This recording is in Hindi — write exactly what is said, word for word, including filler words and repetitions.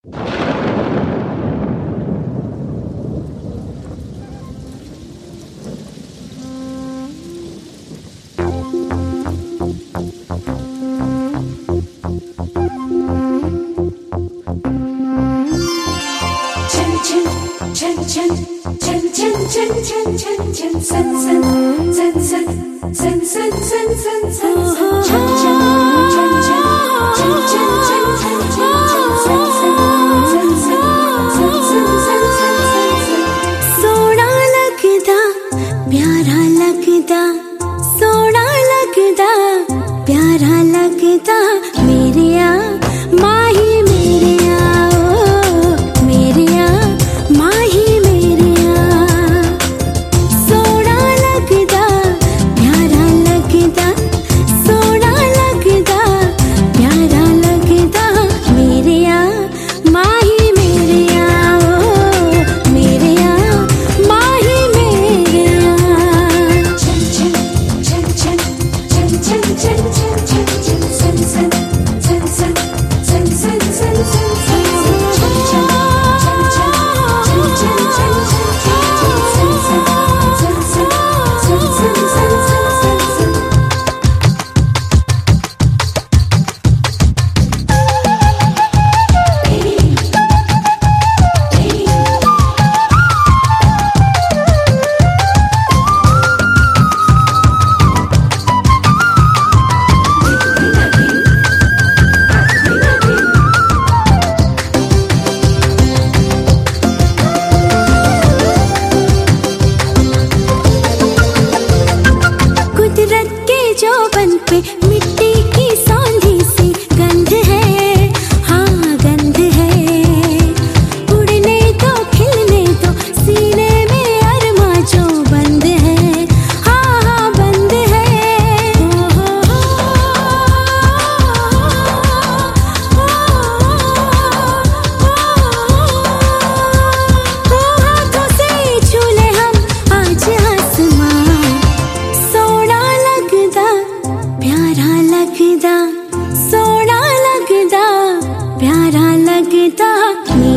सोना लगदा प्यारा लगदा, सोना लगदा प्यारा लगदा मेरेया माही मेरेया, ओ मेरेया माही मेरेया। सोना लगदा प्यारा लगदा, सोना लगदा प्यारा लगदा मेरेया माही मेरेया, ओ मेरेया माही मेरेया। जोबन पे मिट्टी की सौंधी सी गंध है, हाँ गंध है। उड़ने दो खिलने दो सीने में अरमा जो बंद है, हाँ हाँ बंद है। ओ हो हो हाथों से छूले हम आज आसमां। सोना लगदा प्यारा लगदा, सोना लगदा प्यारा लगदा।